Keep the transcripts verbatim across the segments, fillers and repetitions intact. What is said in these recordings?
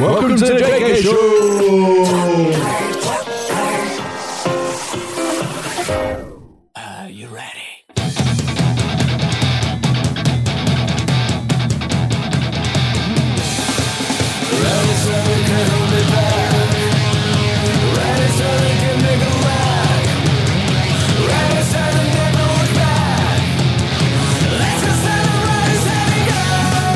Welcome to the J K Show! Are you ready? Ready so we can hold it back. Ready so we can make a laugh. Ready so we never look back. Let's just celebrate setting go.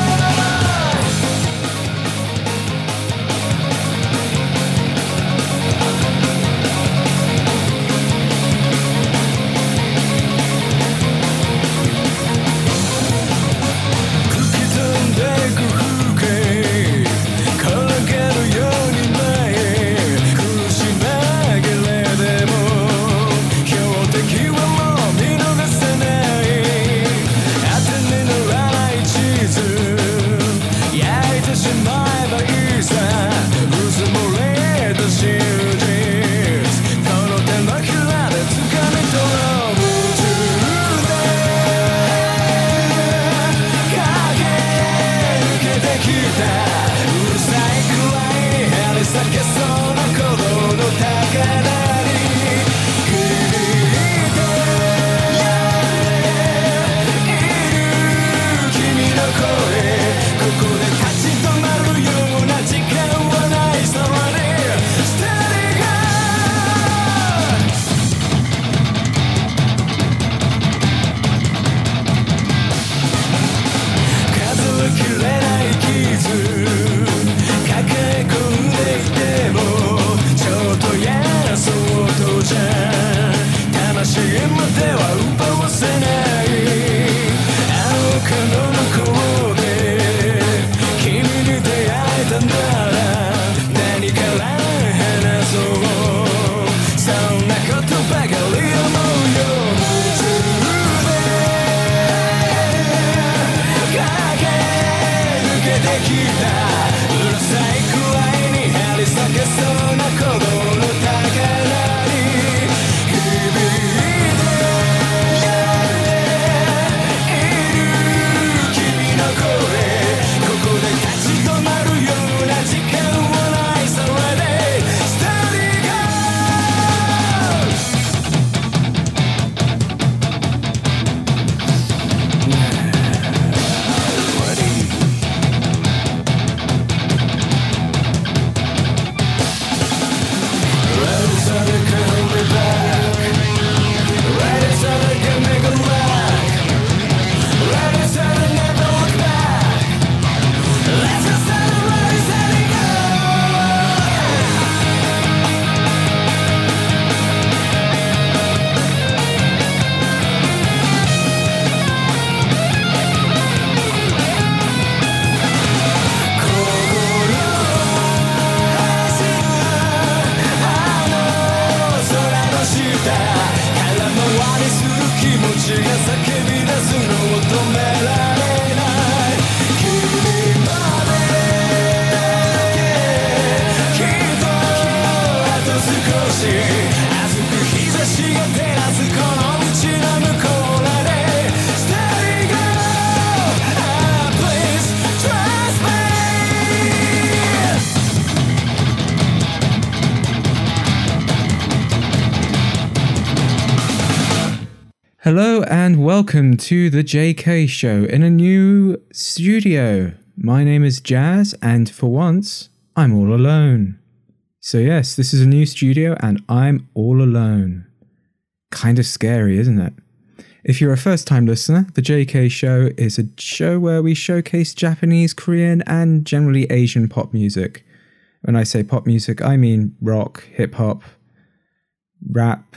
Hello and welcome to the J K Show in a new studio. My name is Jazz and for once, I'm all alone. So yes, this is a new studio and I'm all alone. Kind of scary, isn't it? If you're a first-time listener, the J K Show is a show where we showcase Japanese, Korean and generally Asian pop music. When I say pop music, I mean rock, hip-hop, rap,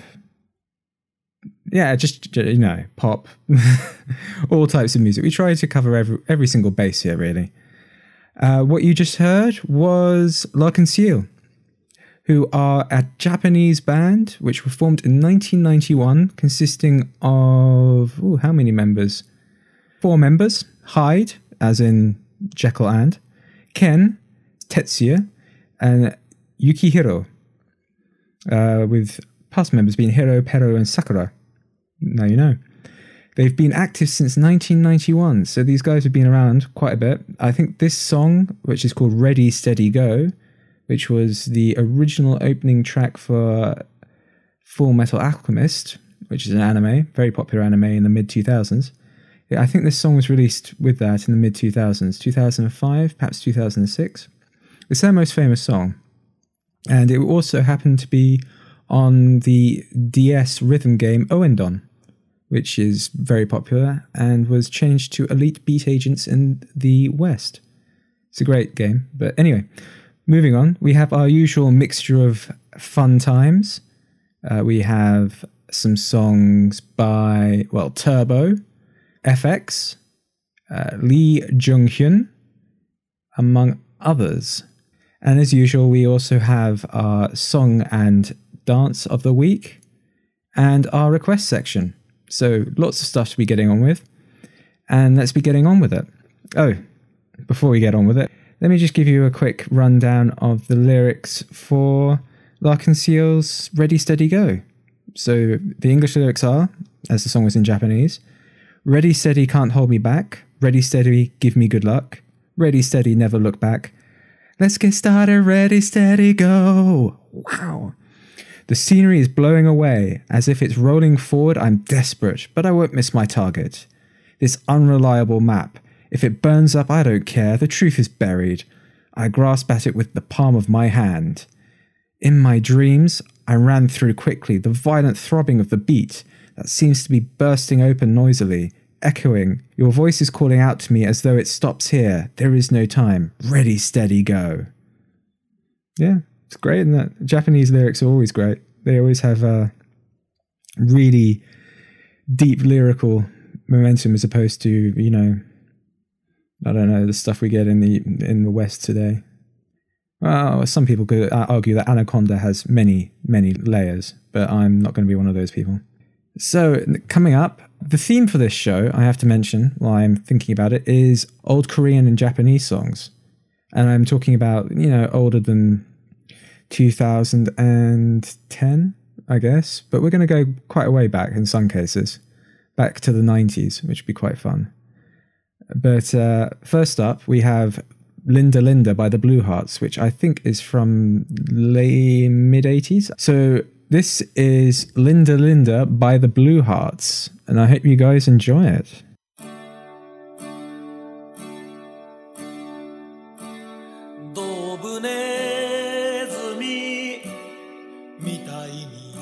yeah, just, you know, pop, all types of music. We try to cover every every single base here, really. Uh, what you just heard was L'Arc-en-Ciel, who are a Japanese band which were formed in nineteen ninety-one, consisting of, ooh, how many members? Four members. Hyde, as in Jekyll and, Ken, Tetsuya, and Yukihiro, uh, with past members being Hiro, Pero, and Sakura. Now you know. They've been active since nineteen ninety-one, so these guys have been around quite a bit. I think this song, which is called Ready, Steady, Go, which was the original opening track for Full Metal Alchemist, which is an anime, very popular anime in the mid two thousands. I think this song was released with that in the mid two thousands, two thousand five, perhaps two thousand six. It's their most famous song. And it also happened to be on the D S rhythm game Oendon, which is very popular and was changed to Elite Beat Agents in the West. It's a great game. But anyway, moving on, we have our usual mixture of fun times. Uh, we have some songs by, well, Turbo, F X, uh, Lee Jung-hyun, among others. And as usual, we also have our song and dance of the week and our request section. So lots of stuff to be getting on with. And let's be getting on with it. Oh, before we get on with it, let me just give you a quick rundown of the lyrics for L'Arc-en-Ciel's Ready, Steady, Go. So the English lyrics are, as the song was in Japanese, ready, steady, can't hold me back. Ready, steady, give me good luck. Ready, steady, never look back. Let's get started, ready, steady, go. Wow. The scenery is blowing away. As if it's rolling forward, I'm desperate, but I won't miss my target. This unreliable map. If it burns up, I don't care. The truth is buried. I grasp at it with the palm of my hand. In my dreams, I ran through quickly the violent throbbing of the beat that seems to be bursting open noisily, echoing. Your voice is calling out to me as though it stops here. There is no time. Ready, steady, go. Yeah, it's great, isn't it? Japanese lyrics are always great. They always have a really deep lyrical momentum as opposed to, you know, I don't know, the stuff we get in the in the West today. Well, some people could argue that Anaconda has many, many layers, but I'm not going to be one of those people. So, coming up, the theme for this show, I have to mention while I'm thinking about it, is old Korean and Japanese songs. And I'm talking about, you know, older than two thousand ten, I guess. But we're going to go quite a way back in some cases, back to the nineties, which would be quite fun. But uh, first up, we have Linda Linda by the Blue Hearts, which I think is from late mid-eighties. So this is Linda Linda by the Blue Hearts, and I hope you guys enjoy it. ドブネズミみたいに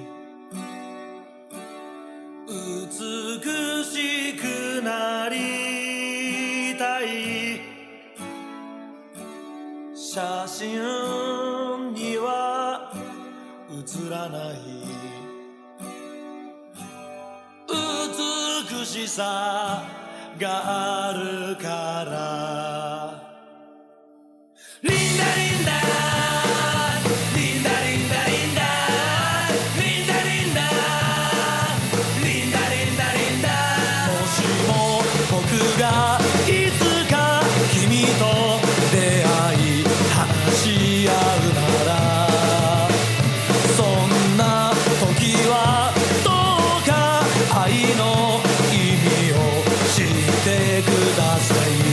美しくなりたい写真には映らない美しさがあるからリンダリンダリンダリンダリンダリンダリンダリンダリンダリンダもしも僕がいつか君と出会い話し合うならそんな時はどうか愛の意味を知ってください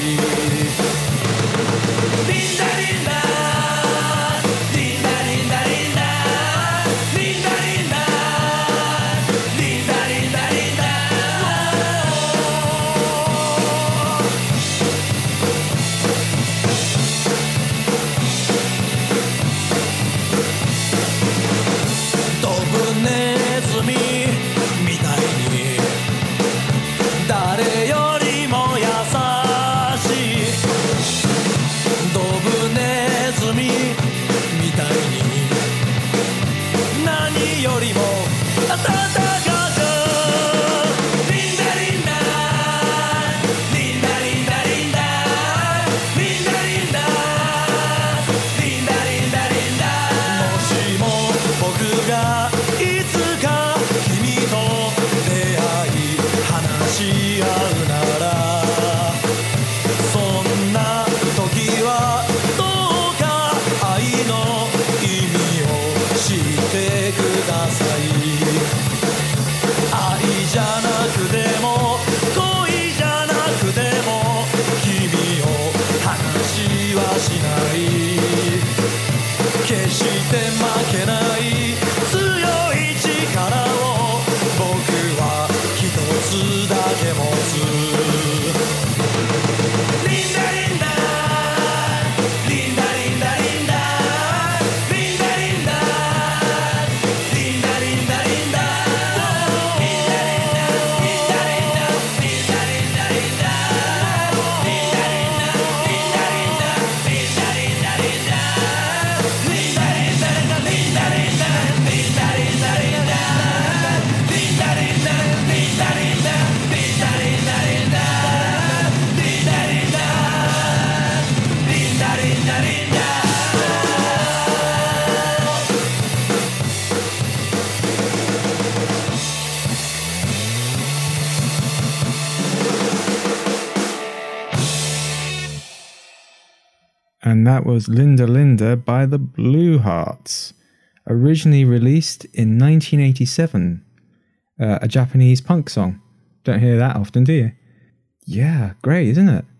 And that was Linda Linda by the Blue Hearts, originally released in nineteen eighty-seven. Uh, a Japanese punk song. Don't hear that often, do you? Yeah, great, isn't it?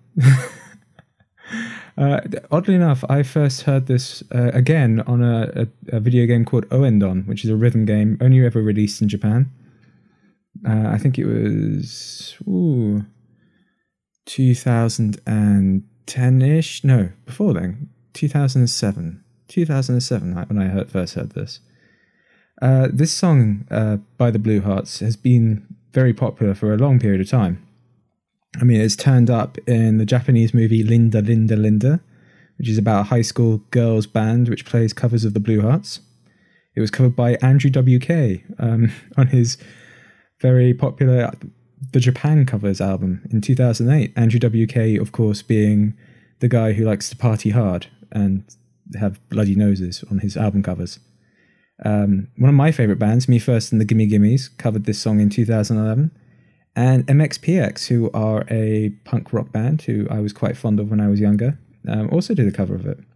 uh, oddly enough, I first heard this uh, again on a, a, a video game called Oendon, which is a rhythm game only ever released in Japan. Uh, I think it was ooh, two thousand ten-ish. No, before then, two thousand seven. two thousand seven when I heard, first heard this. Uh, this song uh, by the Blue Hearts has been very popular for a long period of time. I mean, it's turned up in the Japanese movie Linda Linda Linda, which is about a high school girls band which plays covers of the Blue Hearts. It was covered by Andrew W K um, on his very popular The Japan Covers album in two thousand eight. Andrew W K, of course, being the guy who likes to party hard and have bloody noses on his album covers. Um, one of my favourite bands, Me First and the Gimme Gimmes, covered this song in two thousand eleven. And M X P X, who are a punk rock band who I was quite fond of when I was younger, um, also did a cover of it.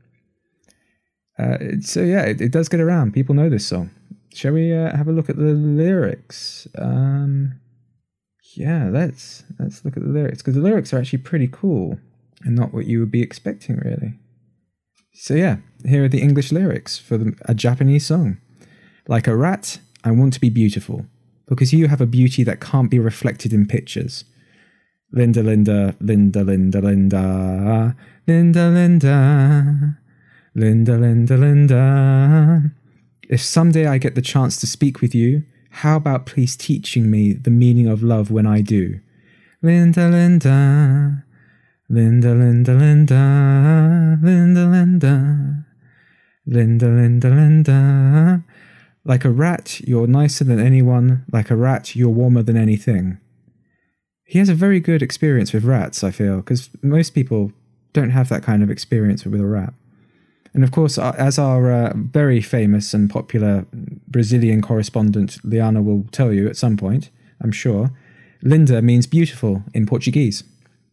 Uh, so yeah, it, it does get around. People know this song. Shall we uh, have a look at the lyrics? Um, yeah, let's let's look at the lyrics, because the lyrics are actually pretty cool and not what you would be expecting, really. So yeah, here are the English lyrics for the, a Japanese song. Like a rat, I want to be beautiful, because you have a beauty that can't be reflected in pictures. Linda, Linda, Linda, Linda, Linda, Linda, Linda, Linda, Linda, Linda. If someday I get the chance to speak with you, how about please teaching me the meaning of love when I do? Linda, Linda, Linda, Linda, Linda, Linda, Linda, Linda, Linda, Linda. Like a rat, you're nicer than anyone. Like a rat, you're warmer than anything. He has a very good experience with rats, I feel, because most people don't have that kind of experience with a rat. And of course, as our uh, very famous and popular Brazilian correspondent Liana will tell you at some point, I'm sure, Linda means beautiful in Portuguese.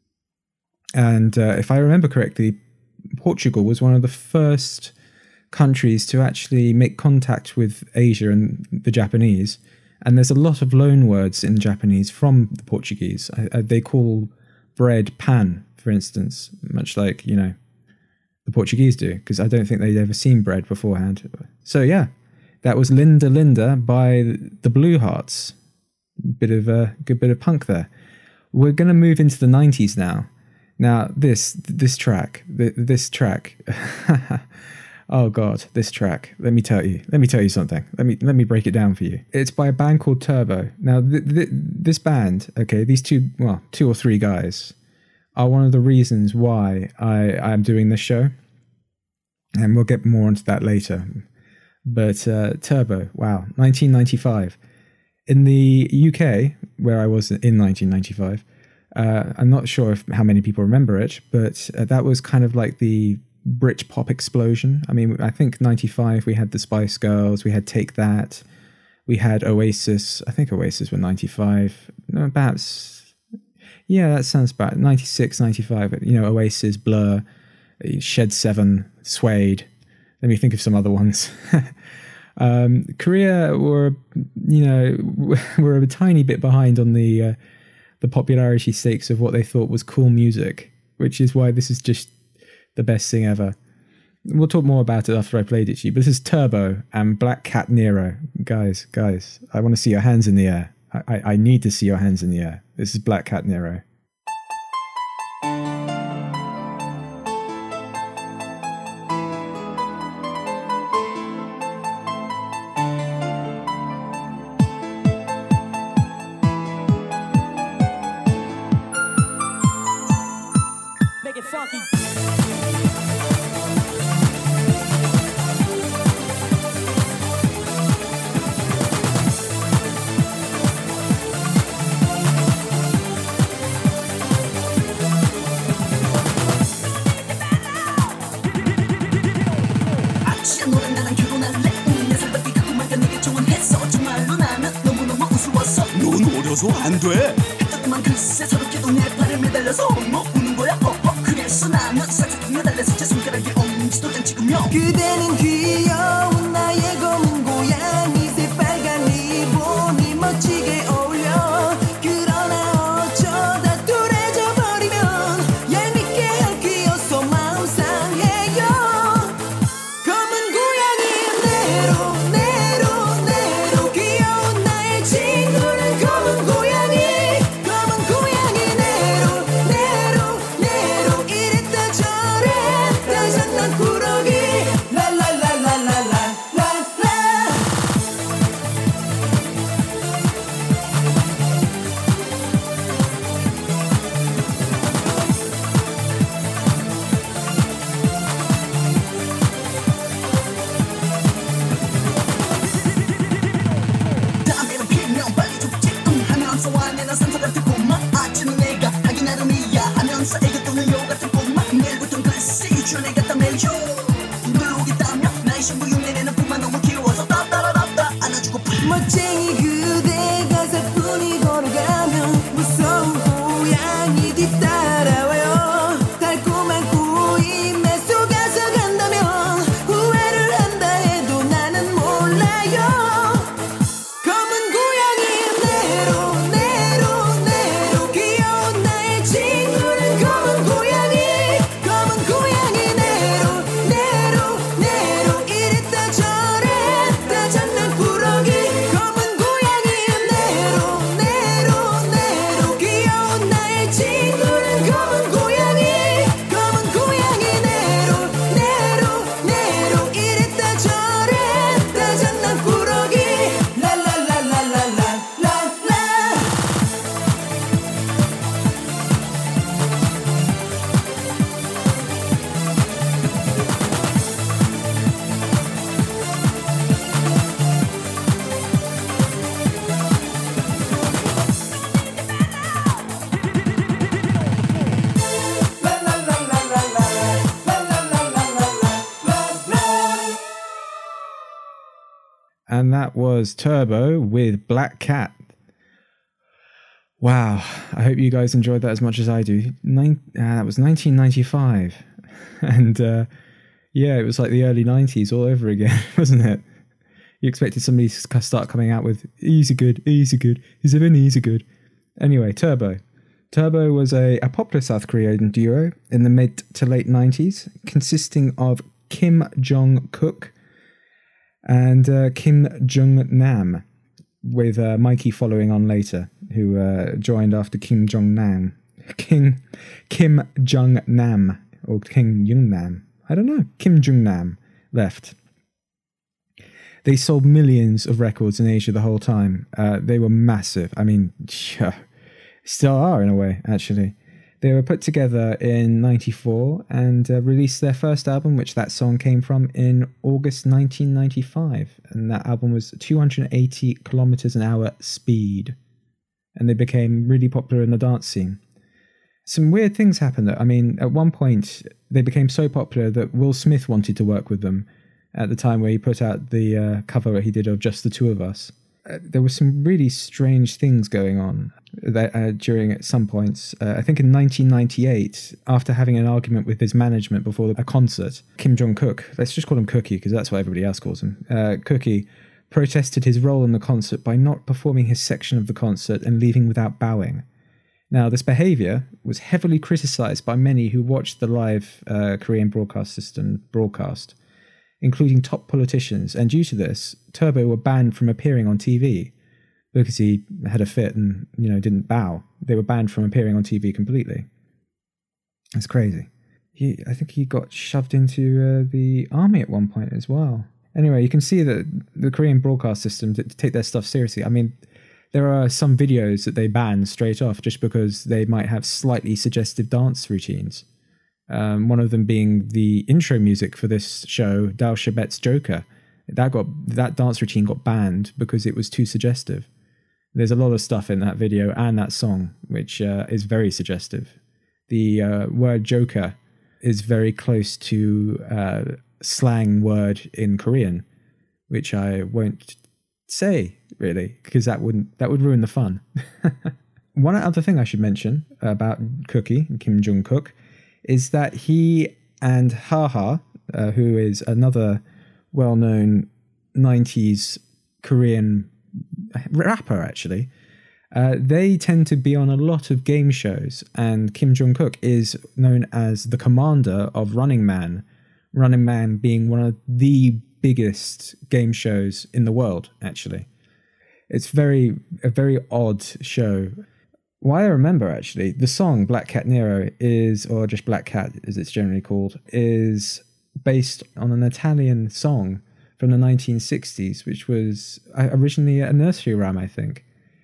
And uh, if I remember correctly, Portugal was one of the first countries to actually make contact with Asia and the Japanese. And there's a lot of loan words in Japanese from the Portuguese. I, I, they call bread pan, for instance, much like, you know, the Portuguese do, because I don't think they'd ever seen bread beforehand. So yeah, that was Linda Linda by the Blue Hearts. Bit of a good bit of punk there. We're going to move into the nineties now. Now this this track, this track. Oh God, this track. Let me tell you. Let me tell you something. Let me let me break it down for you. It's by a band called Turbo. Now, th- th- this band, okay, these two, well, two or three guys, are one of the reasons why I I'm doing this show, and we'll get more into that later. But uh, Turbo, wow, nineteen ninety-five. In the U K, where I was in nineteen ninety-five, uh, I'm not sure if how many people remember it, but uh, that was kind of like the Brit pop explosion. I mean, I think ninety-five we had the Spice Girls, we had Take That, we had Oasis. I think Oasis were ninety-five. No, perhaps, yeah, that sounds about ninety-six, ninety-five. You know, Oasis, Blur, Shed Seven, Suede. Let me think of some other ones. um, Korea were, you know, were a tiny bit behind on the uh, the popularity stakes of what they thought was cool music, which is why this is just the best thing ever. We'll talk more about it after I played it to you, but this is Turbo and Black Cat Nero. Guys, guys, I want to see your hands in the air. I, I, I need to see your hands in the air. This is Black Cat Nero. Make it funky. 넌 어려서 안 돼. 했더구만 글쎄 서럽게도 내 발에 매달려서 뭐 우는 거야 어어 그래서 나는 살짝 달려서 제 손가락에 명 그대는 귀여운 나의 검은 고양이 새빨간 리본이 멋지게 어울려 그러나 어쩌다 뚜레져 버리면 얄밉게 핥기어서 마음 상해요 검은 고양이 내로 내로 내로 귀여운 나의 친구는 검은 고양이 검은 고양이 내로 내로 내로 이랬다 저랬다 장난꾸러기 라라라라라라라라 담배는 피면 빨리 죽지 응 하면서 화내는 산소가 듣고만 아침은 내가 하기 나름이야 하면서 애교 또는 요 같은 꼬마 내일부턴 글쎄 주내 갖다 매요 누르겠다며 나의 신부 흉내내는 품만 너무 귀여워서 따따라따 안아주고파 멋쟁이 그대가 사뿐히 걸어가면 무서운 고양이 뒤따라와요 달콤한 꼬임에 속아서 간다면 후회를 한다 해도 나는 몰라요 검은 고양이 내로 내로 내로 귀여운 나의 친구는 검은 고양이 검은 고양이 내로 내로 내로 이랬다 저랬다 장난꾸러기 검은 고양이 내로 내로 내로 귀여운 나의 친구는 검은 고양이 검은 고양이 내로 내로 내로 이랬다 저랬다 장난꾸러기 라라라라라라라라 And that was Turbo with Black Cat. Wow, I hope you guys enjoyed that as much as I do. Nine, uh, that was nineteen ninety-five. And uh, yeah, it was like the early nineties all over again, wasn't it? You expected somebody to start coming out with easy good, easy good, is it an easy good? Anyway, Turbo. Turbo was a, a popular South Korean duo in the mid to late nineties, consisting of Kim Jong-kook and uh, Kim Jung-nam, with uh, Mikey following on later, who uh, joined after Kim Jong-nam. King, Kim Jung-nam, or Kim Jung-nam, I don't know, Kim Jung-nam left. They sold millions of records in Asia the whole time. Uh, they were massive. I mean, yeah, still are in a way, actually. They were put together in ninety-four and uh, released their first album, which that song came from, in August nineteen ninety-five. And that album was two hundred eighty kilometers an hour speed. And they became really popular in the dance scene. Some weird things happened though. I mean, at one point, they became so popular that Will Smith wanted to work with them at the time where he put out the uh, cover he did of Just the Two of Us. Uh, there were some really strange things going on that, uh, during at some points. Uh, I think in nineteen ninety-eight, after having an argument with his management before a concert, Kim Jong-kook, let's just call him Cookie because that's what everybody else calls him, uh, Cookie protested his role in the concert by not performing his section of the concert and leaving without bowing. Now, this behaviour was heavily criticised by many who watched the live uh, Korean broadcast system broadcast, including top politicians, and due to this, Turbo were banned from appearing on T V because he had a fit and, you know, didn't bow. They were banned from appearing on T V completely. That's crazy. He, I think he got shoved into uh, the army at one point as well. Anyway, you can see that the Korean broadcast system to take their stuff seriously. I mean, there are some videos that they ban straight off just because they might have slightly suggestive dance routines. Um, one of them being the intro music for this show, Dal Shabet's Joker. That got that dance routine got banned because it was too suggestive. There's a lot of stuff in that video and that song which uh, is very suggestive. The uh, word Joker is very close to uh, slang word in Korean, which I won't say really because that wouldn't that would ruin the fun. One other thing I should mention about Cookie, Kim Jong-kook, is that he and Haha, uh, who is another well-known nineties Korean rapper, actually. Uh, they tend to be on a lot of game shows, and Kim Jong-kook is known as the commander of Running Man. Running Man being one of the biggest game shows in the world, actually. It's very a very odd show. What I remember, actually, the song Black Cat Nero is, or just Black Cat as it's generally called, is based on an Italian song from the nineteen sixties, which was originally a nursery rhyme, I think.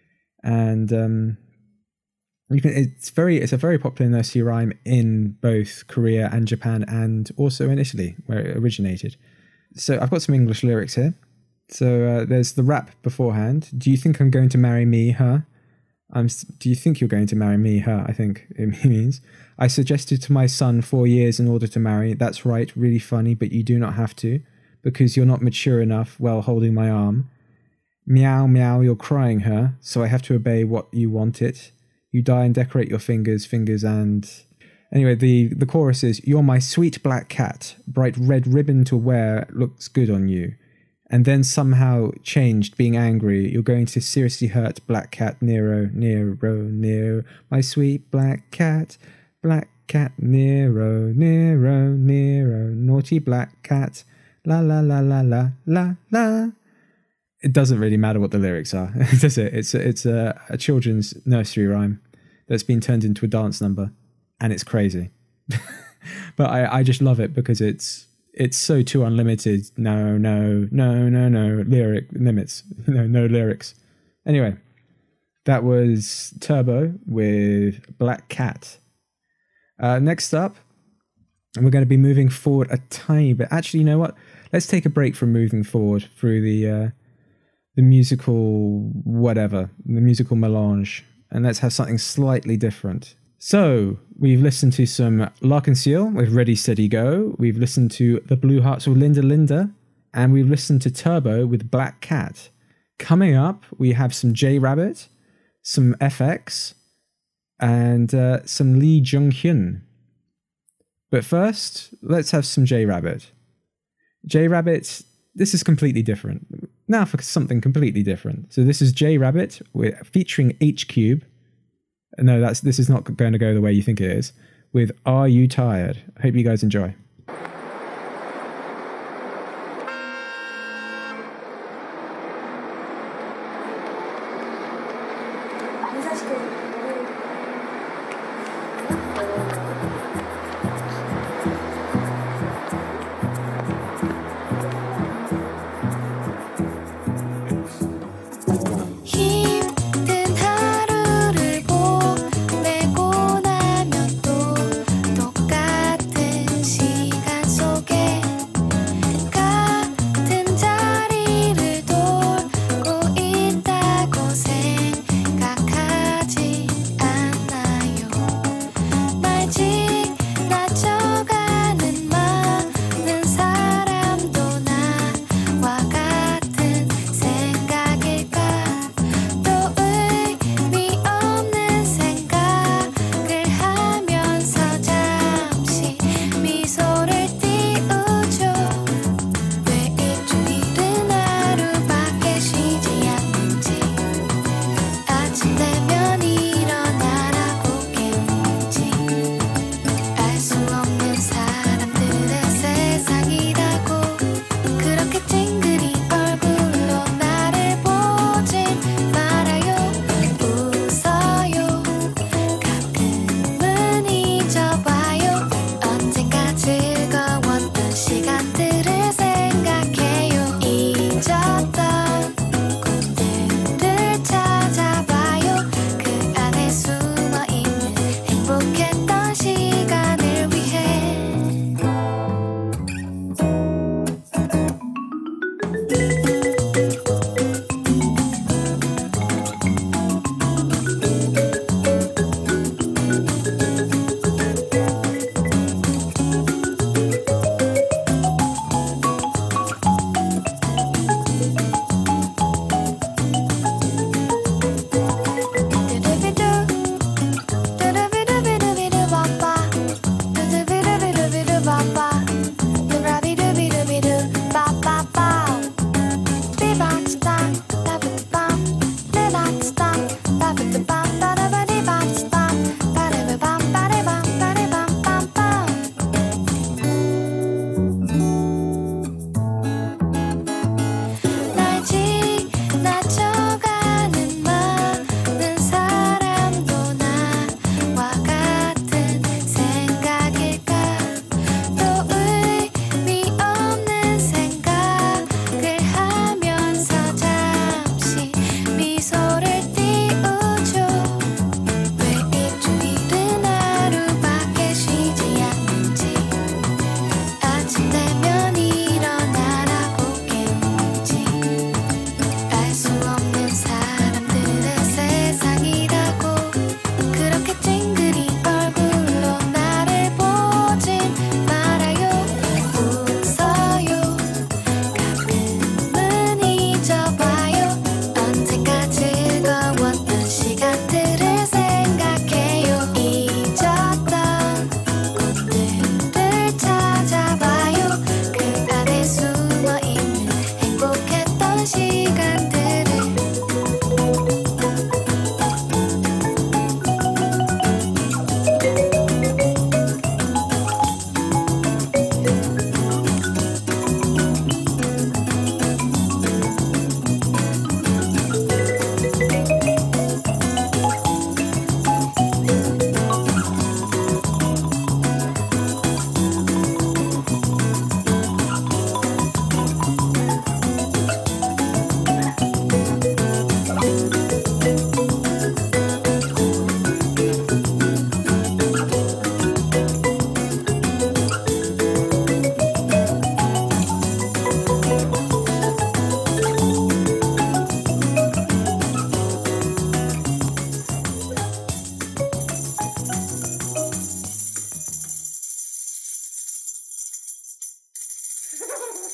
And um, you can, it's very it's a very popular nursery rhyme in both Korea and Japan, and also in Italy, where it originated. So I've got some English lyrics here. So uh, there's the rap beforehand. Do you think I'm going to marry me, her? I'm. Do you think you're going to marry me, her? I think it means. I suggested to my son four years in order to marry. That's right, really funny, but you do not have to, because you're not mature enough while holding my arm. Meow, meow, you're crying, her, so I have to obey what you want it. You die and decorate your fingers, fingers and... Anyway, the, the chorus is, you're my sweet black cat, bright red ribbon to wear looks good on you. And then somehow changed, being angry, you're going to seriously hurt Black Cat Nero, Nero, Nero, my sweet black cat, Black Cat Nero, Nero, Nero, naughty black cat, la la la la la la la. It doesn't really matter what the lyrics are, does it? It's a, it's a, a children's nursery rhyme that's been turned into a dance number, and it's crazy. But I, I just love it because it's it's so too unlimited. No, no, no, no, no lyric limits. No, no lyrics. Anyway, that was Turbo with Black Cat. Uh, next up, and we're going to be moving forward a tiny bit. Actually, you know what? Let's take a break from moving forward through the uh, the musical whatever, the musical melange, and let's have something slightly different. So, we've listened to some L'Arc-en-Ciel with Ready, Steady, Go. We've listened to The Blue Hearts with Linda Linda. And we've listened to Turbo with Black Cat. Coming up, we have some J-Rabbit, some F X, and uh, some Lee Jung-hyun. But first, let's have some J-Rabbit. J-Rabbit, this is completely different. Now for something completely different. So this is J-Rabbit featuring H-Cube. No, that's this is not going to go the way you think it is. With Are You Tired? I hope you guys enjoy.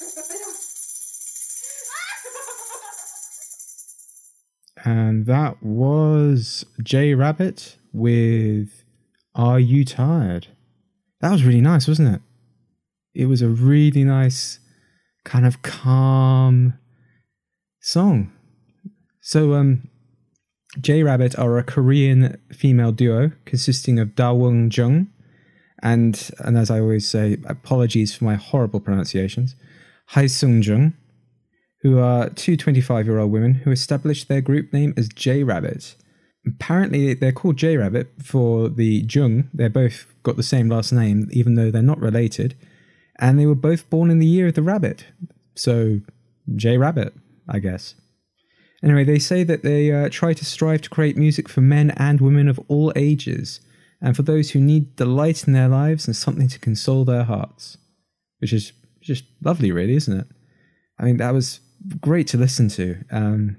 And that was J Rabbit with Are You Tired? That was really nice, wasn't it? It was a really nice, kind of calm song. So, um, J Rabbit are a Korean female duo consisting of Da Won Jung and, and as I always say, apologies for my horrible pronunciations, Hai Sung Jung, who are two twenty-five-year-old women who established their group name as J Rabbit. Apparently, they're called J Rabbit for the Jung. They're both got the same last name, even though they're not related. And they were both born in the year of the rabbit. So, J Rabbit, I guess. Anyway, they say that they uh, try to strive to create music for men and women of all ages, and for those who need delight in their lives and something to console their hearts. Which is just lovely, really, isn't it? I mean, that was great to listen to. Um,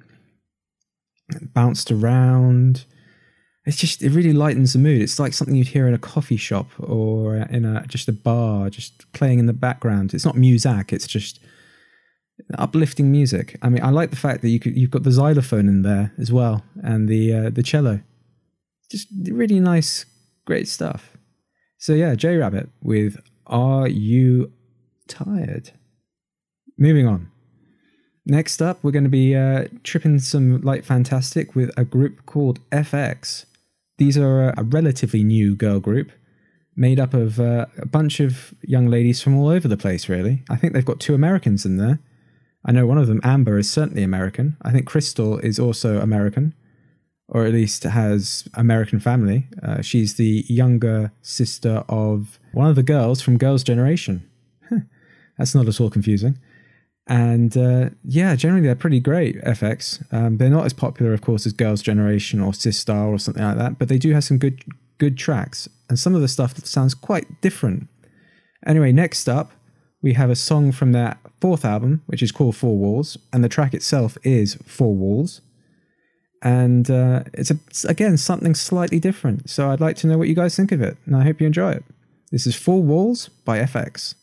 it bounced around. It's just, it really lightens the mood. It's like something you'd hear in a coffee shop or in a just a bar, just playing in the background. It's not muzak, it's just uplifting music. I mean, I like the fact that you could, you've got the xylophone in there as well, and the uh, the cello. Just really nice, great stuff. So yeah, J Rabbit with Are You Tired? Moving on. Next up, we're going to be uh, tripping some light fantastic with a group called F X. These are a, a relatively new girl group made up of uh, a bunch of young ladies from all over the place, really. I think they've got two Americans in there. I know one of them, Amber, is certainly American. I think Crystal is also American, or at least has American family. Uh, she's the younger sister of one of the girls from Girls' Generation. That's not at all confusing. And uh, yeah, generally they're pretty great, F X. Um, they're not as popular, of course, as Girls' Generation or Sistar or something like that, but they do have some good good tracks. And some of the stuff sounds quite different. Anyway, next up, we have a song from their fourth album, which is called Four Walls. And the track itself is Four Walls. And uh, it's, a, it's, again, something slightly different. So I'd like to know what you guys think of it. And I hope you enjoy it. This is Four Walls by F X.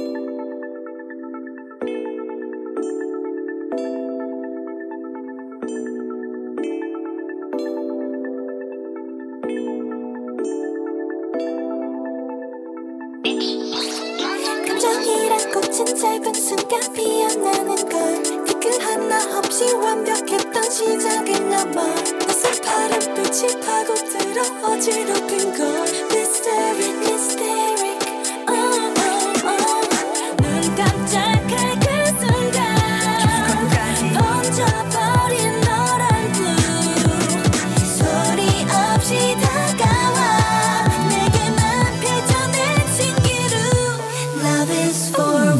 감정이란 꽃은 짧은 순간 피어나는 걸 그 하나 없이 완벽했던 시작을 넘어 낯선 바람빛이 파고들어 어지럽힌 걸 Hysteric, hysteric oh, oh, oh. 눈 깜짝할 그 순간 번져버린 노란 blue 소리 없이 다가와 내게만 펼쳐낸 신기루 Love is for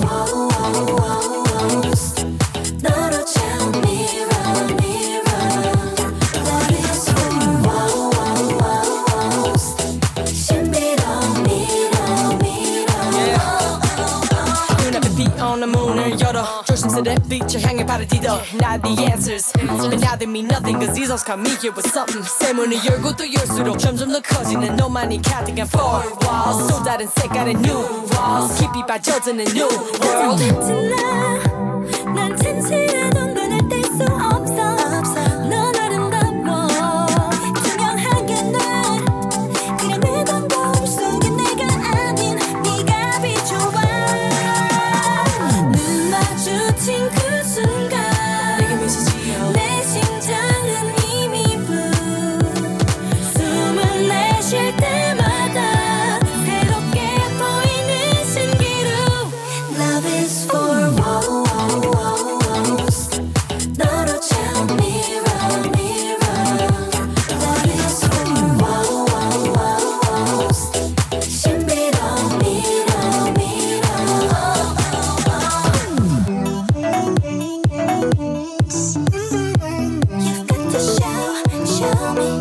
walls 너로 채운 mirror, mirror Love is for walls 신비로운 mirror, mirror 눈앞에 비오는 문을 열어 조심스레 빛을 향해 발을 디뎌 Not the answers But now they mean nothing Cause these songs come me here with something 새 문을 열고 또 열수록 점점 더 커지는 너만이 가득한 four walls 또 다른 색깔의 new walls 깊이 빠져드는 new world 난 진실한 눈을 뗄 수 없어 넌 아름다워 투명하게 난 그냥 내 광거울 속에 내가 아닌 네가 비춰와 눈 마주친 그 순간 내게 미소 지어 내 심장은 이미 blue 숨을 내쉴 때마다 새롭게 보이는 신기루 Love is for walls 너로 채운 mirror, mirror Love is for walls 신비로운 mirror, mirror You've got to show, show me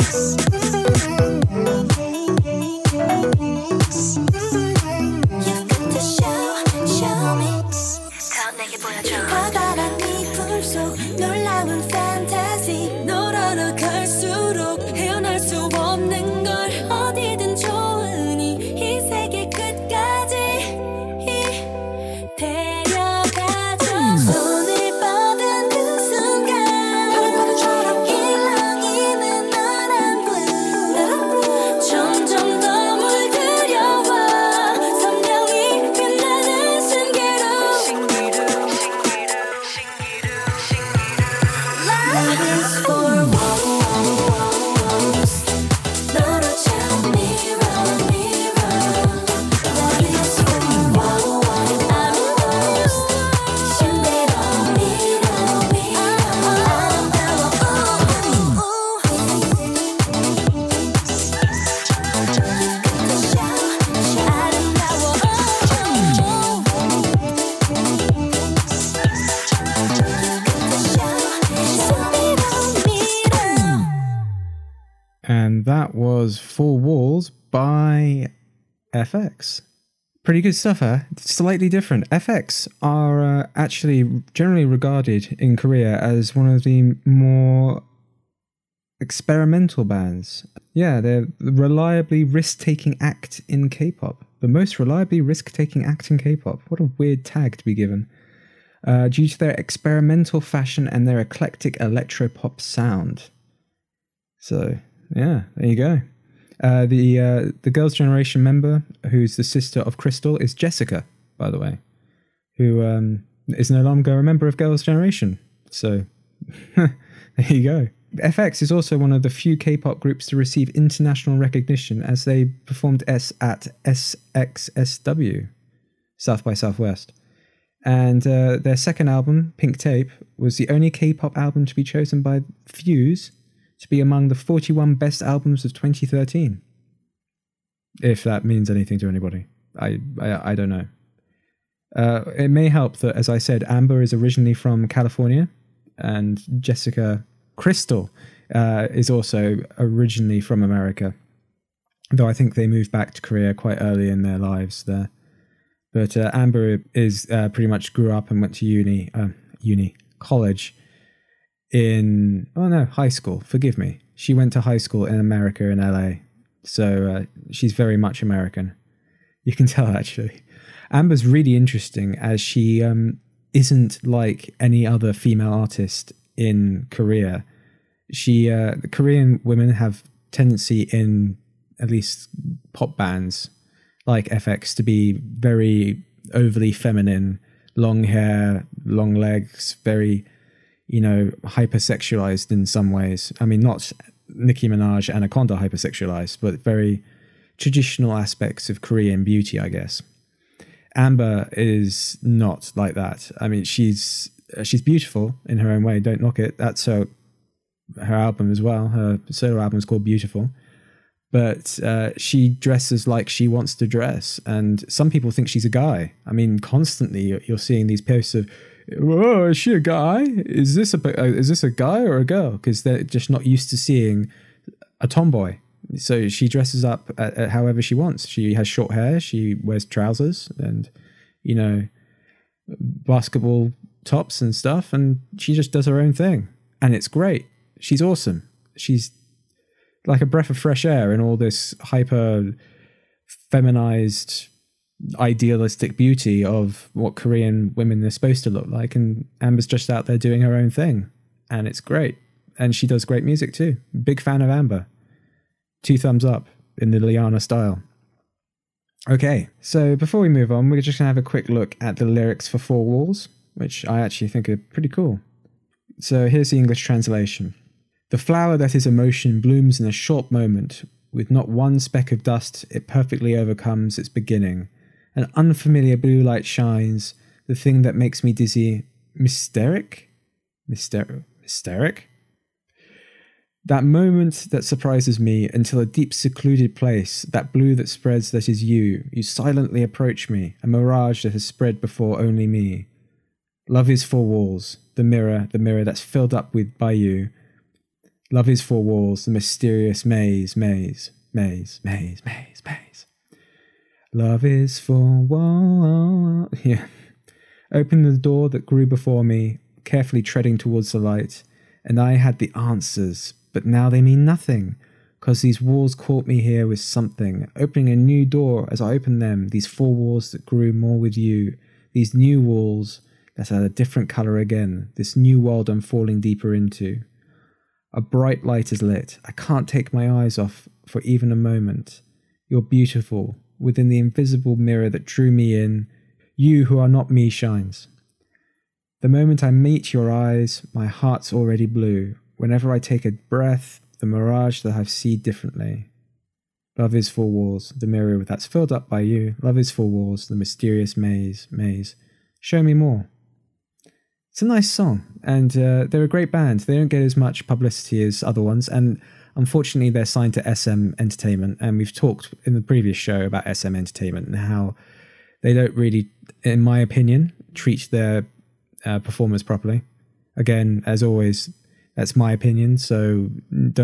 You've got to show, show me 더 내게 보여줘 커다란 이 풀 속 놀라운 fantasy 널 알아갈수록 헤어날 수 없는 걸 어디든 좋으니 이 세계 끝까지 데려가줘 was Four Walls by F X. Pretty good stuff, huh? Slightly different. F X are uh, actually generally regarded in Korea as one of the more experimental bands. Yeah, they're the reliably risk-taking act in K-pop. The most reliably risk-taking act in K-pop. What a weird tag to be given. Uh, due to their experimental fashion and their eclectic electropop sound. So, yeah, there you go. Uh, the uh, the Girls' Generation member, who's the sister of Crystal, is Jessica, by the way, who um, is no longer a member of Girls' Generation. So, there you go. F X is also one of the few K-pop groups to receive international recognition as they performed S at S X S W, South by Southwest. And uh, their second album, Pink Tape, was the only K-pop album to be chosen by Fuse to be among the forty-one best albums of twenty thirteen. If that means anything to anybody. I I, I don't know. Uh, it may help that, as I said, Amber is originally from California, and Jessica Crystal uh, is also originally from America, though I think they moved back to Korea quite early in their lives there. But uh, Amber is uh, pretty much grew up and went to uni, uh, uni, college in, oh no, high school, forgive me. She went to high school in America, in L A. So uh, she's very much American. You can tell, actually. Amber's really interesting as she um, isn't like any other female artist in Korea. She, uh, the Korean women have tendency in at least pop bands like F X to be very overly feminine, long hair, long legs, very, you know, hypersexualized in some ways. I mean, not Nicki Minaj, Anaconda hypersexualized, but very traditional aspects of Korean beauty, I guess. Amber is not like that. I mean, she's she's beautiful in her own way. Don't knock it. That's her her album as well. Her solo album is called Beautiful. But uh, she dresses like she wants to dress. And some people think she's a guy. I mean, constantly you're, you're seeing these posts of, "Whoa, is she a guy? Is this a, is this a guy or a girl?" Because they're just not used to seeing a tomboy. So she dresses up at, at however she wants. She has short hair. She wears trousers and, you know, basketball tops and stuff. And she just does her own thing. And it's great. She's awesome. She's like a breath of fresh air in all this hyper feminized, idealistic beauty of what Korean women are supposed to look like. And Amber's just out there doing her own thing. And it's great. And she does great music too. Big fan of Amber. Two thumbs up in the Liana style. Okay, so before we move on, we're just going to have a quick look at the lyrics for Four Walls, which I actually think are pretty cool. So here's the English translation. The flower that is emotion blooms in a short moment. With not one speck of dust, it perfectly overcomes its beginning. An unfamiliar blue light shines. The thing that makes me dizzy. Mysteric? Myster- Mysteric? That moment that surprises me until a deep secluded place, that blue that spreads that is you. You silently approach me, a mirage that has spread before only me. Love is four walls, the mirror, the mirror that's filled up with by you. Love is four walls, the mysterious maze, maze, maze, maze, maze, maze. Love is four walls. Yeah. Opened the door that grew before me, carefully treading towards the light, and I had the answers, but now they mean nothing, because these walls caught me here with something, opening a new door as I opened them, these four walls that grew more with you, these new walls that are a different colour again, this new world I'm falling deeper into. A bright light is lit. I can't take my eyes off for even a moment. You're beautiful. Within the invisible mirror that drew me in, you who are not me shines. The moment I meet your eyes, my heart's already blue. Whenever I take a breath, the mirage that I see differently. Love is four walls, the mirror that's filled up by you. Love is four walls, the mysterious maze, maze. Show me more. It's a nice song, and uh, they're a great band. They don't get as much publicity as other ones, and unfortunately they're signed to S M Entertainment, and we've talked in the previous show about S M Entertainment and how they don't really, in my opinion, treat their uh, performers properly. Again, as always, that's my opinion, so don't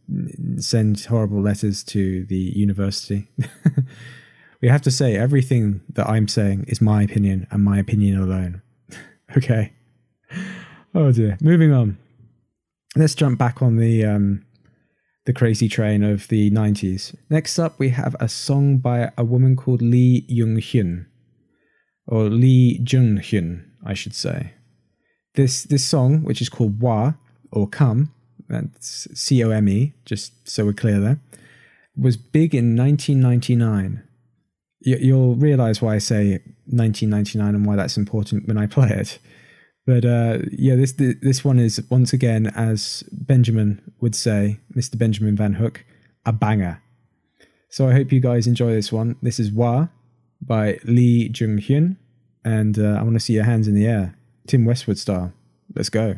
send horrible letters to the university. We have to say everything that I'm saying is my opinion and my opinion alone. Okay. Oh dear. Moving on. Let's jump back on the um, the crazy train of the nineties. Next up, we have a song by a woman called Lee Jung-hyun, or Lee Jung-hyun, I should say. This this song, which is called Wa, or Come, that's C O M E, just so we're clear there, was big in nineteen ninety-nine. You, you'll realise why I say nineteen ninety-nine and why that's important when I play it. But uh, yeah, this this one is, once again, as Benjamin would say, Mister Benjamin Van Hook, a banger. So I hope you guys enjoy this one. This is Wa by Lee Jung-hyun, and uh, I want to see your hands in the air, Tim Westwood style. Let's go.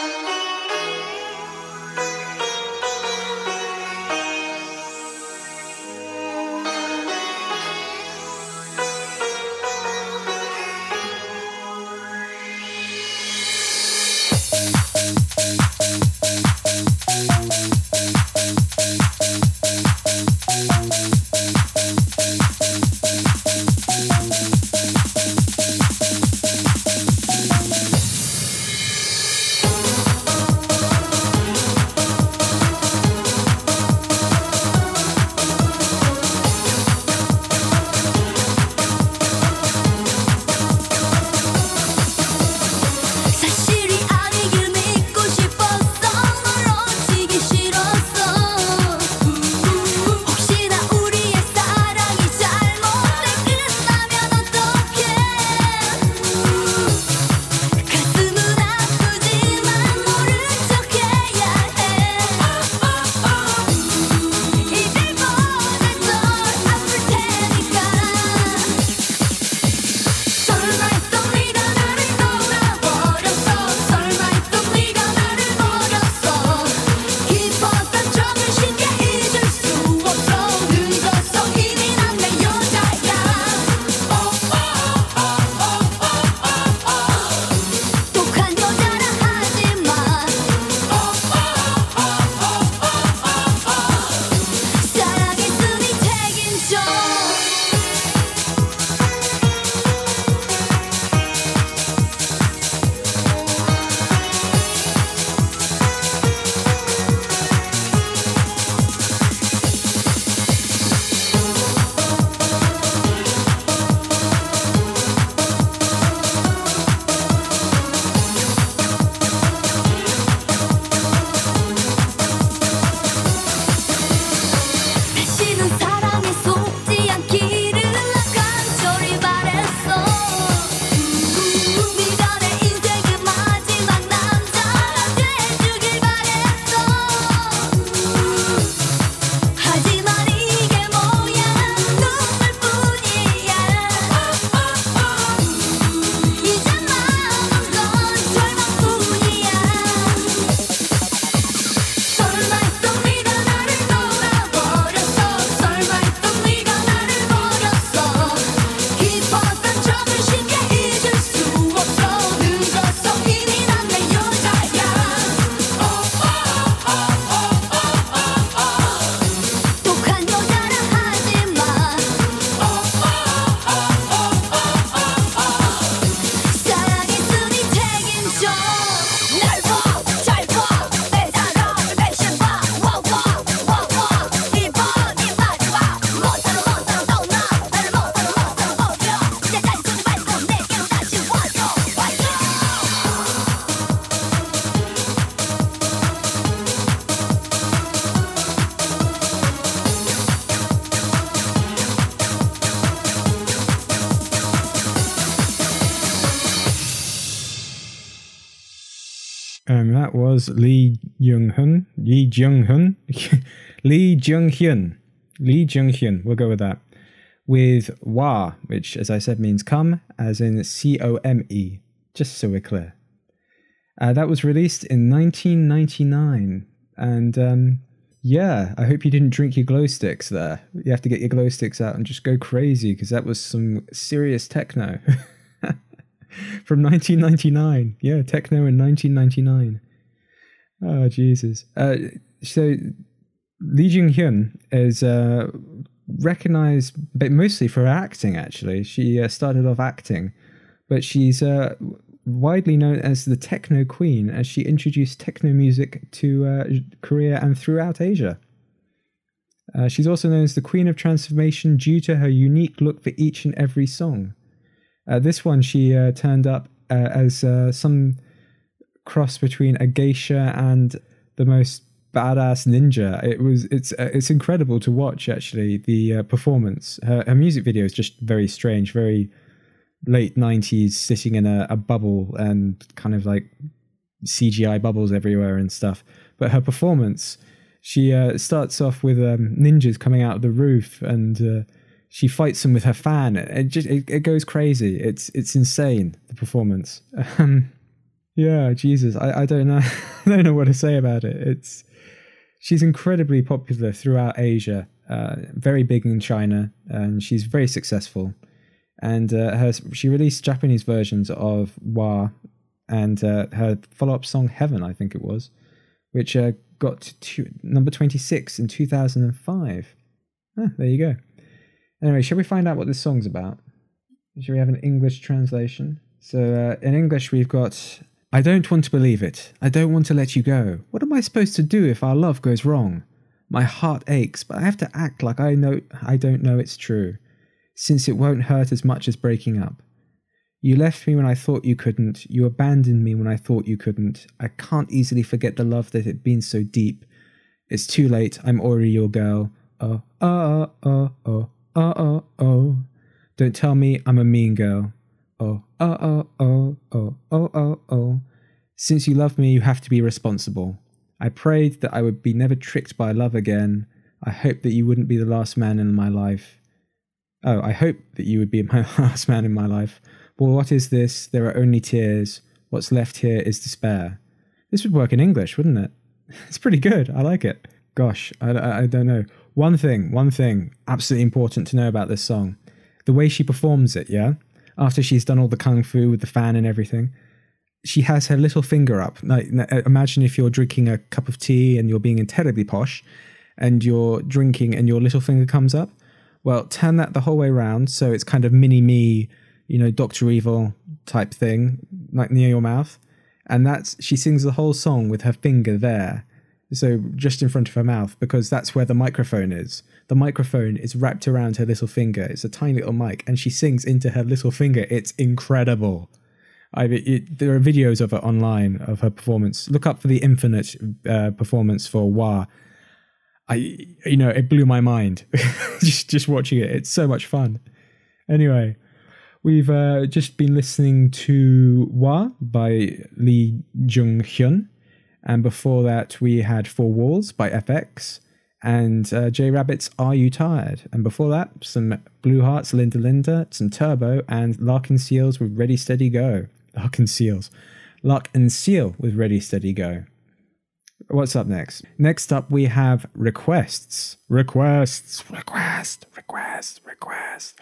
Um, that was Lee Jung-hyun, Lee Jung-hyun, Lee Jung-hyun, Lee Jung-hyun, we'll go with that, with Wa, which, as I said, means come, as in C O M E, just so we're clear. Uh, that was released in nineteen ninety-nine, and um, yeah, I hope you didn't drink your glow sticks there. You have to get your glow sticks out and just go crazy, because that was some serious techno. From nineteen ninety-nine. Yeah, techno in nineteen ninety-nine. Oh, Jesus. Uh, so Lee Jung-hyun is uh, recognized but mostly for her acting, actually. She uh, started off acting, but she's uh, widely known as the techno queen, as she introduced techno music to uh, Korea and throughout Asia. Uh, she's also known as the Queen of Transformation due to her unique look for each and every song. Uh, this one, she uh, turned up uh, as uh, some cross between a geisha and the most badass ninja. It was it's uh, it's incredible to watch, actually, the uh, performance. Her, her music video is just very strange, very late nineties, sitting in a, a bubble and kind of like C G I bubbles everywhere and stuff. But her performance, she uh, starts off with um, ninjas coming out of the roof, and uh, she fights them with her fan. It just it, it goes crazy. It's it's insane, the performance. Um, yeah, Jesus, I, I don't know, I don't know what to say about it. It's she's incredibly popular throughout Asia, uh, very big in China, and she's very successful. And uh, her she released Japanese versions of Wa and uh, her follow-up song Heaven, I think it was, which uh, got to two, number twenty-six in two thousand five. Ah, there you go. Anyway, shall we find out what this song's about? Shall we have an English translation? So uh, in English we've got, I don't want to believe it. I don't want to let you go. What am I supposed to do if our love goes wrong? My heart aches, but I have to act like I know I don't know it's true, since it won't hurt as much as breaking up. You left me when I thought you couldn't. You abandoned me when I thought you couldn't. I can't easily forget the love that had been so deep. It's too late. I'm already your girl. Oh, oh, oh, oh, oh, oh, oh. Don't tell me I'm a mean girl. Oh, oh, oh, oh, oh, oh, oh, oh. Since you love me, you have to be responsible. I prayed that I would be never tricked by love again. I hoped that you wouldn't be the last man in my life. Oh, I hope that you would be my last man in my life. But what is this? There are only tears. What's left here is despair. This would work in English, wouldn't it? It's pretty good. I like it. Gosh, I, I, I don't know. One thing, one thing, absolutely important to know about this song. The way she performs it, yeah? After she's done all the kung fu with the fan and everything, she has her little finger up. Like, imagine if you're drinking a cup of tea and you're being terribly posh, and you're drinking and your little finger comes up. Well, turn that the whole way around, so it's kind of mini-me, you know, Doctor Evil type thing, like near your mouth. And that's, she sings the whole song with her finger there. So just in front of her mouth, because that's where the microphone is. The microphone is wrapped around her little finger. It's a tiny little mic, and she sings into her little finger. It's incredible. I mean, it, there are videos of it online, of her performance. Look up for the Infinite uh, performance for Wa. I, you know, it blew my mind. just, just watching it. It's so much fun. Anyway, we've uh, just been listening to Wa by Lee Jung-hyun. And before that, we had Four Walls by F X and uh, J Rabbit's Are You Tired? And before that, some Blue Hearts, Linda Linda, some Turbo, and Lark and Seals with Ready Steady Go. Lark and Seals. Lark and Seal with Ready Steady Go. What's up next? Next up, we have requests. Requests. Request. Request. Request.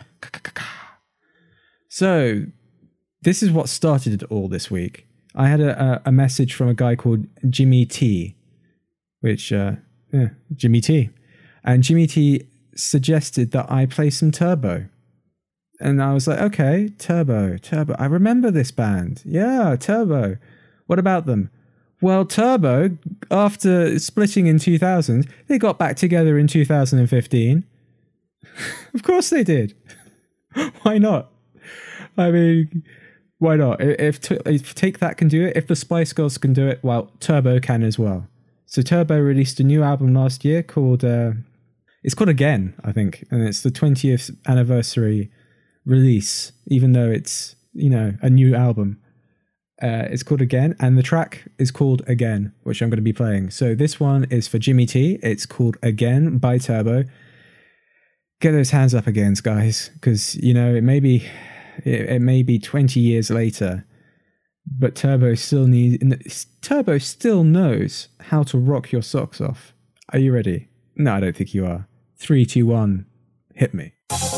So, this is what started it all this week. I had a, a message from a guy called Jimmy T, which, uh, yeah, Jimmy T. And Jimmy T suggested that I play some Turbo. And I was like, okay, Turbo, Turbo. I remember this band. Yeah, Turbo. What about them? Well, Turbo, after splitting in two thousand, they got back together in two thousand fifteen. Of course they did. Why not? I mean, why not? If, if Take That can do it, if the Spice Girls can do it, well, Turbo can as well. So Turbo released a new album last year called, uh, it's called Again, I think. And it's the twentieth anniversary release, even though it's, you know, a new album. Uh, it's called Again, and the track is called Again, which I'm going to be playing. So this one is for Jimmy T. It's called Again by Turbo. Get those hands up again, guys, because, you know, it may be... It, it may be twenty years later, but Turbo still needs. Turbo still knows how to rock your socks off. Are you ready? No, I don't think you are. Three, two, one, hit me.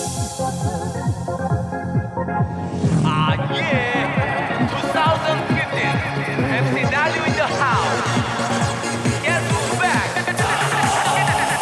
Ah, yeah! twenty fifteen, M C W in the house. Guess who's back?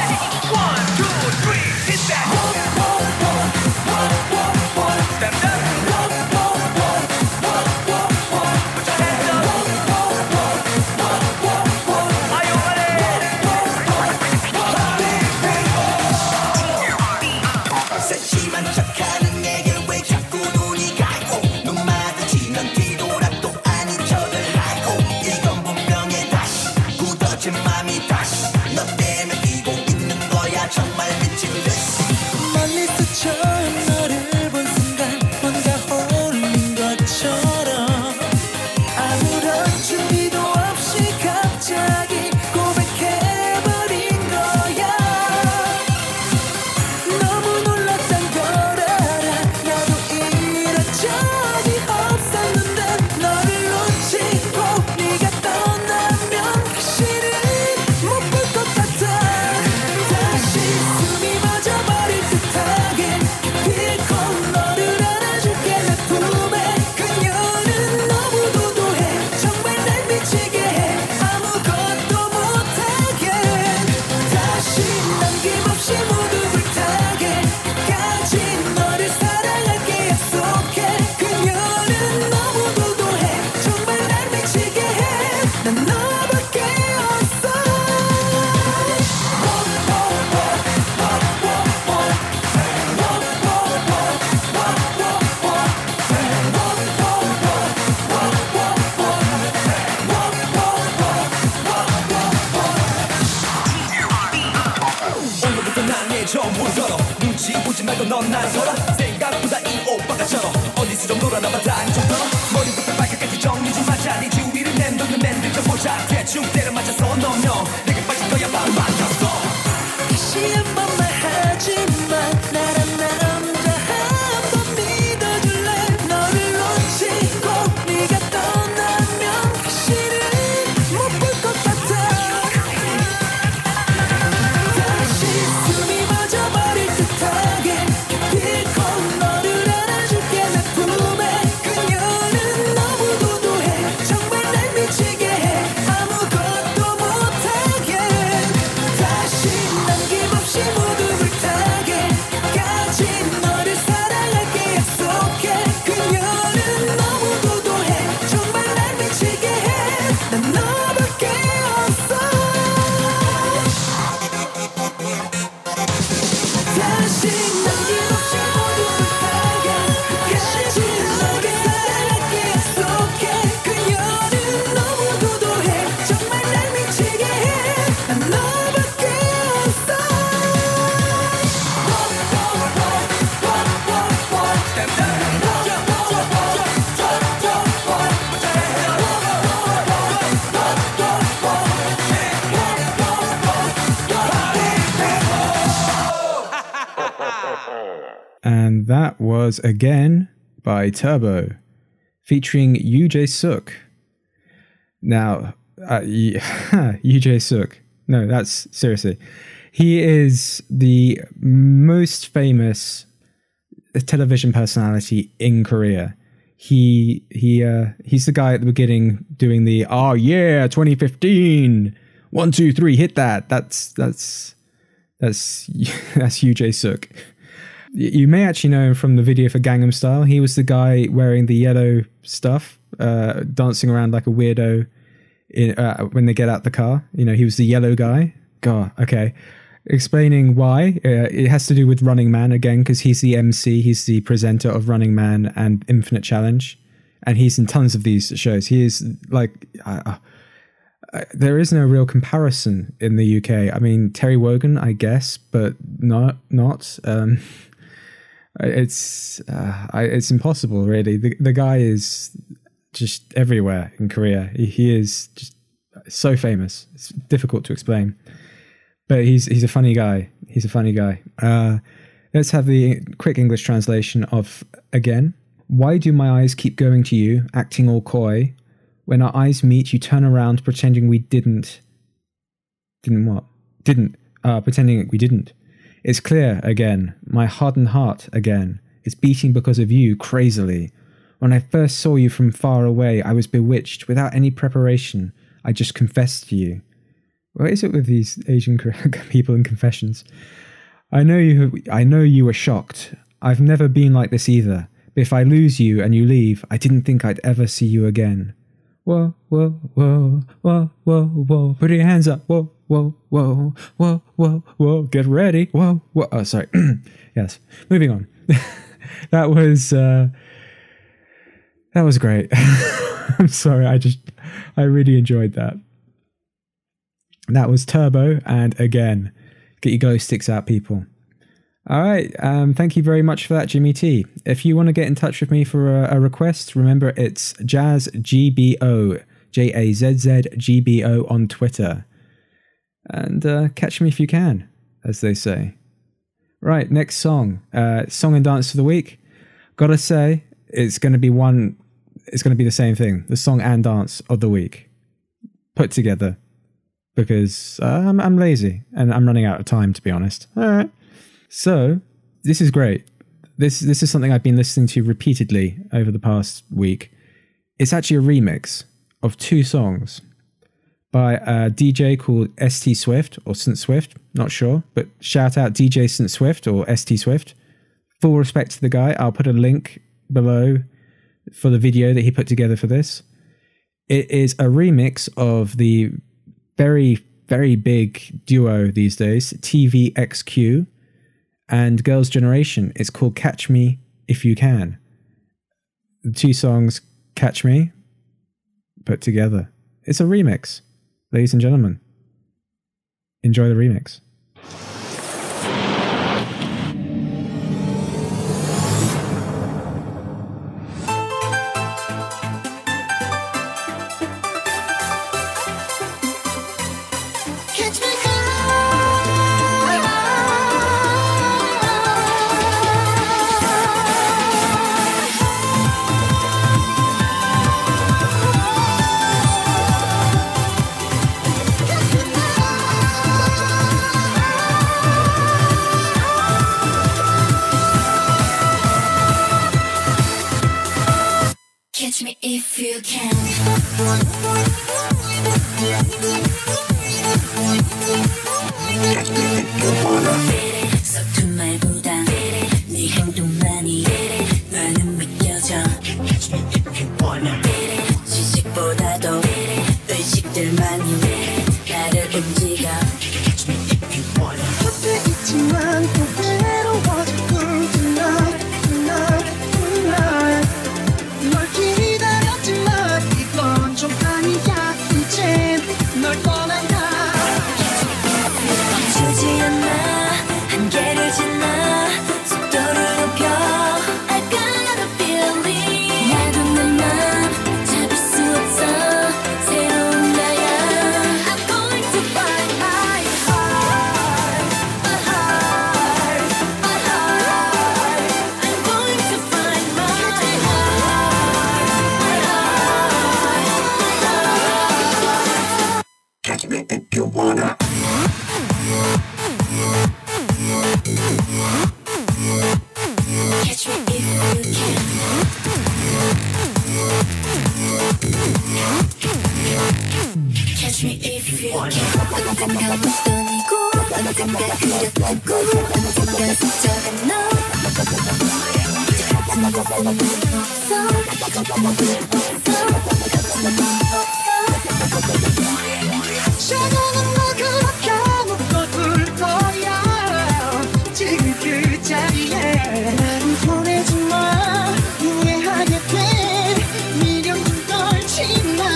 말고 넌 나서라 생각보다 이 오빠가 쩔어 어디서 좀 놀아나봐 다니 좀 떨어 머리부터 발끝까지 정리 좀 하자 네 주위를 맴도는 맨들 좀 보자 대충 때려 맞춰서 너며 내게 빠질 거야 바로 맞췄어 다시 한 번 말하지만 나란 남자 한 번 믿어줄래 너를 놓치고 네가 떠나면 다시는 못 볼 것 같아 다시 숨이 멎어버릴 듯하게 기필코 너를 안아줄게 내 품에 그녀는 너무 도도해 정말 날 미치게 해 아무것도 못하게 다시 남김없이 모두 불타게 까지 너를 사랑할게 약속해 그녀는 너무 도도해 정말 날 미치게 해난 너밖에 없어 다시 남김없이 모두 불타게 까지 너를 사랑할게 약속해 그녀는 너무 도도해 정말 날 미치게 해난 너밖에 없어 And that was Again by Turbo, featuring Yoo Jae-suk. Now, uh, Yoo Jae-suk. No, that's seriously. He is the most famous television personality in Korea. He he uh, he's the guy at the beginning doing the "Oh yeah, twenty fifteen, one two three, hit that." That's that's that's that's Yoo Jae-suk. You may actually know him from the video for Gangnam Style. He was the guy wearing the yellow stuff, uh, dancing around like a weirdo in, uh, when they get out the car. You know, he was the yellow guy. God, okay. Explaining why. Uh, it has to do with Running Man again, because he's the M C, he's the presenter of Running Man and Infinite Challenge. And he's in tons of these shows. He is like... Uh, uh, there is no real comparison in the U K. I mean, Terry Wogan, I guess, but not. not. Um, it's uh, I, it's impossible, really. The, the guy is just everywhere in Korea. He, he is just so famous. It's difficult to explain. But he's he's a funny guy. He's a funny guy. Uh, let's have the quick English translation of Again. Why do my eyes keep going to you, acting all coy? When our eyes meet, you turn around, pretending we didn't. Didn't what? Didn't. Uh, pretending we didn't. It's clear again. My hardened heart again. It's beating because of you, crazily. When I first saw you from far away, I was bewitched, without any preparation. I just confessed to you. What is it with these Asian people and confessions? I know you. I know you were shocked. I've never been like this either. But if I lose you and you leave, I didn't think I'd ever see you again. Whoa, whoa, whoa, whoa, whoa, whoa. Put your hands up. Whoa, whoa, whoa, whoa, whoa, whoa. Get ready. Whoa, whoa. Oh, sorry. Yes. Moving on. That was. Uh, that was great. I'm sorry. I just. I really enjoyed that. That was Turbo, and Again. Get your glow sticks out, people. All right. Um, thank you very much for that, Jimmy T. If you want to get in touch with me for a, a request, remember it's Jazz G B O, J A Z Z G B O on Twitter. And uh, catch me if you can, as they say. Right, next song. Uh, song and dance of the week. Gotta say, it's going to be one, it's going to be the same thing. The song and dance of the week. Put together. Because uh, I'm, I'm lazy and I'm running out of time, to be honest. All right. So this is great. This this is something I've been listening to repeatedly over the past week. It's actually a remix of two songs by a D J called S T Swift or Saint Swift, not sure, but shout out D J Saint Swift or S T Swift. Full respect to the guy. I'll put a link below for the video that he put together for this. It is a remix of the very, very big duo these days, T V X Q and Girls' Generation. It's called Catch Me If You Can. The two songs, Catch Me, put together. It's a remix, ladies and gentlemen. Enjoy the remix. Catch me if you can. 서툰 말보다 네 행동만이 나는 믿겨져. 지식보다도 의식들만이 나를 움직여. 곁에 있지만 또 외로워져. Tonight, tonight, tonight. 널 기다렸지만 이건 좀 아니야. 이젠 널 떠난다. 멈추지 않아 한계를 지나 속도를 높여. I got a feeling 나도 내 맘 잡을 수 없어. 새로운 나야. I'm going to find my heart, my heart, my heart. I'm going to find my heart, my heart, my heart. Catch me if you wanna. Catch me if you can. Catch me if you can. 언젠가 묻던이고 언젠가 그렸던 꿈 언젠가 스쳐간 너. 같은 곳은 없어. 같은 곳은 없어. shadow 너 그렇게 묶어둘 거야. 지금 그 자리에 나를 보내지 마. 이해하게 돼. 미련 좀 떨지 마.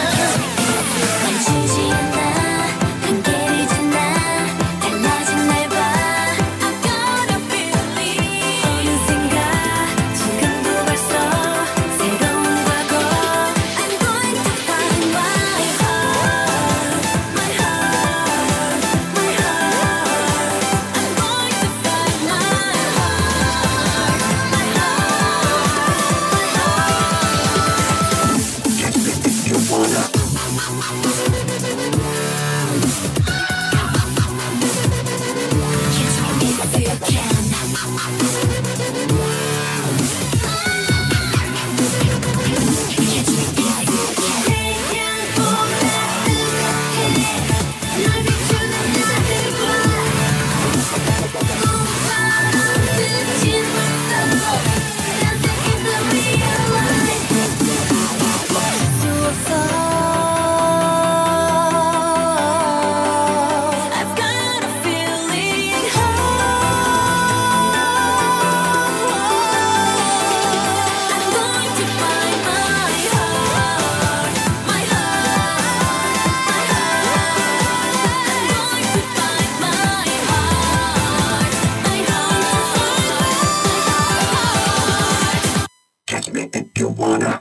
멈추지 않아 한계를 지나 달라진 날 봐. I've got a feeling 어느샌가 지금도 벌써 새로운 과거. I'm going to find my heart, my heart, my heart. I'm going to find my heart, my heart, my heart. If you can. 널 비추는 하늘과 꽃바람을 지나서 Nothing in the real life. 수 없어. I've got a feeling. I'm going to find my heart, my heart, my heart. I'm going to find my heart, my heart. Catch me if you wanna.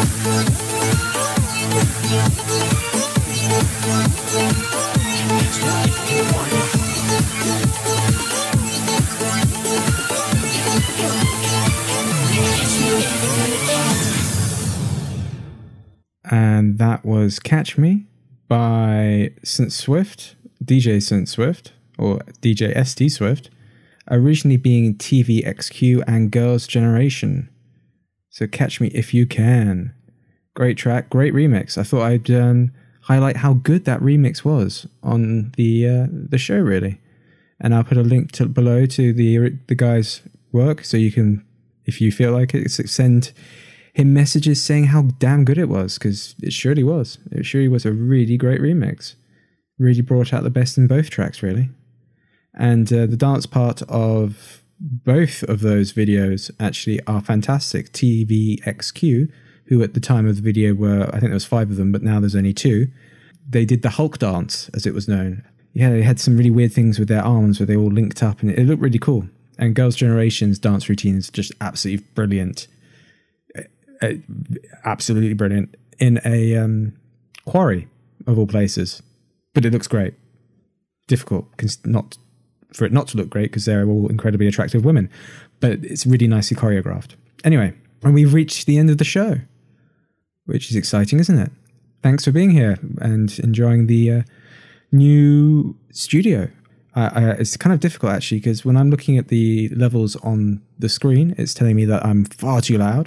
And that was Catch Me by Saint Swift, D J Saint Swift, or D J S T Swift, originally being T V X Q and Girls' Generation. So Catch Me If You Can. Great track, great remix. I thought I'd um, highlight how good that remix was on the uh, the show, really. And I'll put a link to below to the the guy's work, so you can, if you feel like it, send him messages saying how damn good it was, because it surely was. It surely was a really great remix. Really brought out the best in both tracks, really. And uh, the dance part of both of those videos actually are fantastic. T V X Q, who at the time of the video were, I think there was five of them, but now there's only two. They did the Hulk dance, as it was known. Yeah, they had some really weird things with their arms where they all linked up, and it, it looked really cool. And Girls' Generation's dance routine is just absolutely brilliant. Uh, absolutely brilliant. In a um, quarry, of all places. But it looks great. Difficult cause not for it not to look great, because they're all incredibly attractive women. But it's really nicely choreographed. Anyway, and we've reached the end of the show, which is exciting, isn't it? Thanks for being here and enjoying the uh, new studio. Uh, uh, it's kind of difficult, actually, because when I'm looking at the levels on the screen, it's telling me that I'm far too loud.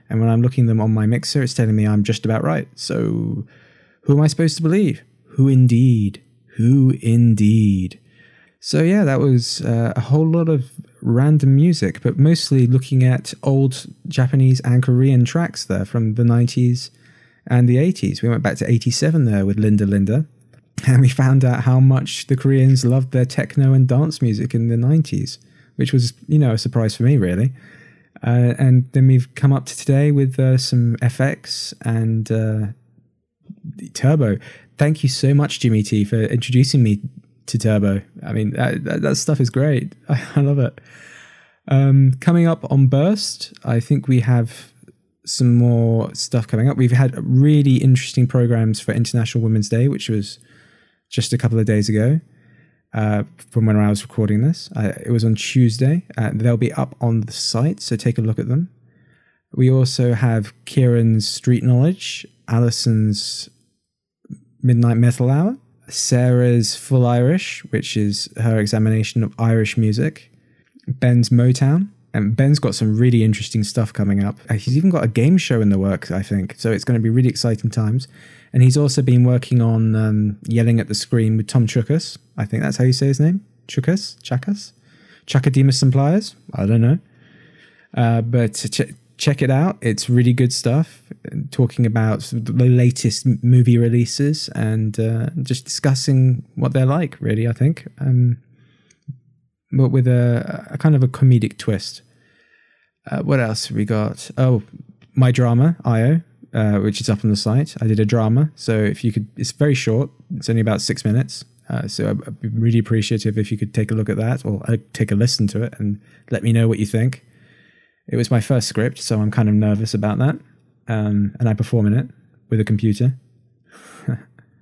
And when I'm looking them on my mixer, it's telling me I'm just about right. So who am I supposed to believe? Who indeed? Who indeed? So yeah, that was uh, a whole lot of random music, but mostly looking at old Japanese and Korean tracks there from the nineties and the eighties. We went back to eighty-seven there with Linda Linda, and we found out how much the Koreans loved their techno and dance music in the nineties, which was, you know, a surprise for me, really. Uh, and then we've come up to today with uh, some F X and uh, Turbo. Thank you so much, Jimmy T, for introducing me to Turbo. I mean, that, that, that stuff is great. I, I love it. Um, coming up on Burst, I think we have some more stuff coming up. We've had really interesting programs for International Women's Day, which was just a couple of days ago uh, from when I was recording this. Uh, it was on Tuesday. Uh, they'll be up on the site, so take a look at them. We also have Kieran's Street Knowledge, Alison's Midnight Metal Hour, Sarah's Full Irish, which is her examination of Irish music, Ben's Motown, and Ben's got some really interesting stuff coming up. Uh, he's even got a game show in the works, I think, so it's going to be really exciting times. And he's also been working on um, Yelling at the Screen with Tom Chukas. I think that's how you say his name. Chukas? Chakas? Chakademus and Pliers? I don't know. Uh, but ch- check it out. It's really good stuff. Talking about the latest movie releases and uh, just discussing what they're like, really, I think. Um, but with a, a kind of a comedic twist. Uh, what else have we got? Oh, My Drama, I O. Uh, which is up on the site. I did a drama, so if you could, it's very short. It's only about six minutes. Uh, so I'd, I'd be really appreciative if you could take a look at that or uh, take a listen to it and let me know what you think. It was my first script, so I'm kind of nervous about that. Um, and I perform in it with a computer. Oh,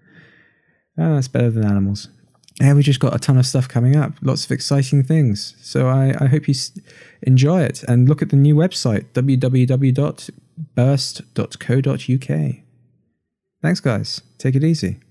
that's better than animals. Yeah, we just got a ton of stuff coming up. Lots of exciting things. So I, I hope you enjoy it and look at the new website, w w w dot burst dot co dot u k. Thanks, guys. Take it easy.